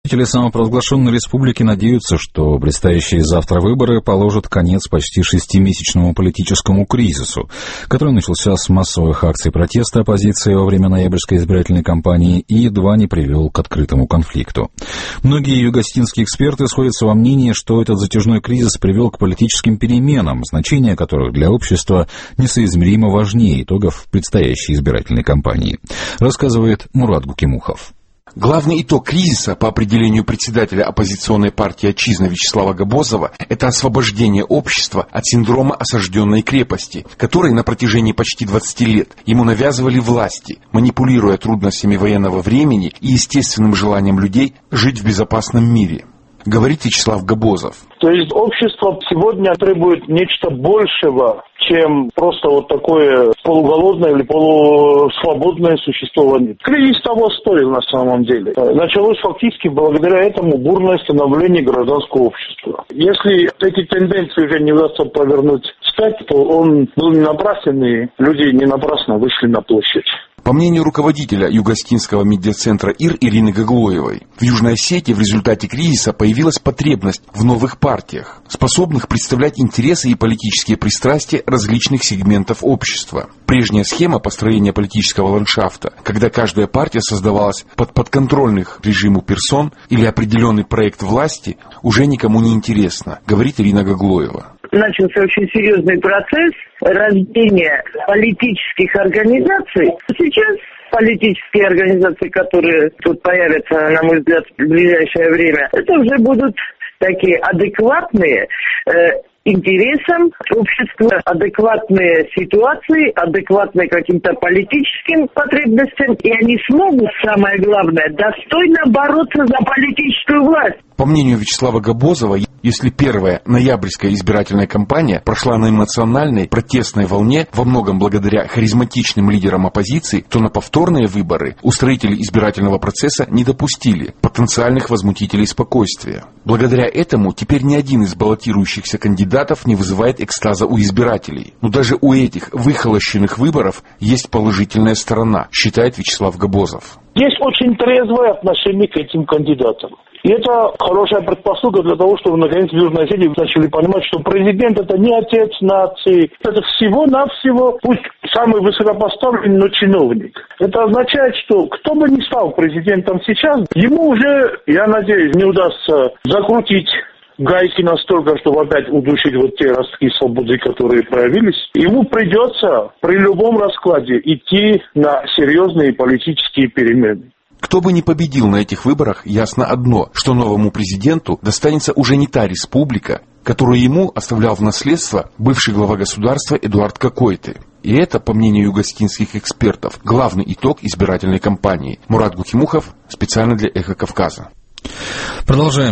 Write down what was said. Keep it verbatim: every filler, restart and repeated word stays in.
Жители самопровозглашенной республики надеются, что предстоящие завтра выборы положат конец почти шестимесячному политическому кризису, который начался с массовых акций протеста оппозиции во время ноябрьской избирательной кампании и едва не привел к открытому конфликту. Многие югостинские эксперты сходятся во мнении, что этот затяжной кризис привел к политическим переменам, значение которых для общества несоизмеримо важнее итогов предстоящей избирательной кампании, рассказывает Мурат Гукимухов. Главный итог кризиса, по определению председателя оппозиционной партии «Отчизна» Вячеслава Габозова, это освобождение общества от синдрома осажденной крепости, который на протяжении почти двадцати лет ему навязывали власти, манипулируя трудностями военного времени и естественным желанием людей жить в безопасном мире. Говорит Вячеслав Габозов. То есть общество сегодня требует нечто большего, чем просто вот такое полуголодное или полусвободное существование. Кризис того стоил на самом деле. Началось фактически благодаря этому бурное становление гражданского общества. Если эти тенденции уже не удастся повернуть вспять, то он был не напрасен, и люди не напрасно вышли на площадь. По мнению руководителя Югостинского медиацентра ИР Ирины Гаглоевой, в Южной Осетии в результате кризиса появилась потребность в новых партиях, способных представлять интересы и политические пристрастия различных сегментов общества. Прежняя схема построения политического ландшафта, когда каждая партия создавалась под подконтрольных режиму персон или определенный проект власти, уже никому не интересна, говорит Ирина Гаглоева. Начался очень серьезный процесс рождения политических организаций. Сейчас политические организации, которые тут появятся, на мой взгляд, в ближайшее время, это уже будут такие адекватные э, интересам общества, адекватные ситуации, адекватные каким-то политическим потребностям, и они смогут, самое главное, достойно бороться за политическую власть. По мнению Вячеслава Габозова, если первая ноябрьская избирательная кампания прошла на эмоциональной протестной волне, во многом благодаря харизматичным лидерам оппозиции, то на повторные выборы устроители избирательного процесса не допустили потенциальных возмутителей спокойствия. Благодаря этому теперь ни один из баллотирующихся кандидатов не вызывает экстаза у избирателей. Но даже у этих выхолощенных выборов есть положительная сторона, считает Вячеслав Габозов. Есть очень трезвое отношение к этим кандидатам. И это хорошая предпосылка для того, чтобы наконец в Южной Осетии начали понимать, что президент это не отец нации, это всего-навсего, пусть самый высокопоставленный, но чиновник. Это означает, что кто бы ни стал президентом сейчас, ему уже, я надеюсь, не удастся закрутить гайки настолько, чтобы опять удушить вот те ростки свободы, которые проявились. Ему придется при любом раскладе идти на серьезные политические перемены. Кто бы ни победил на этих выборах, ясно одно, что новому президенту достанется уже не та республика, которую ему оставлял в наследство бывший глава государства Эдуард Какойты. И это, по мнению югостинских экспертов, главный итог избирательной кампании. Мурат Гукимухов, специально для Эхо Кавказа. Продолжаем.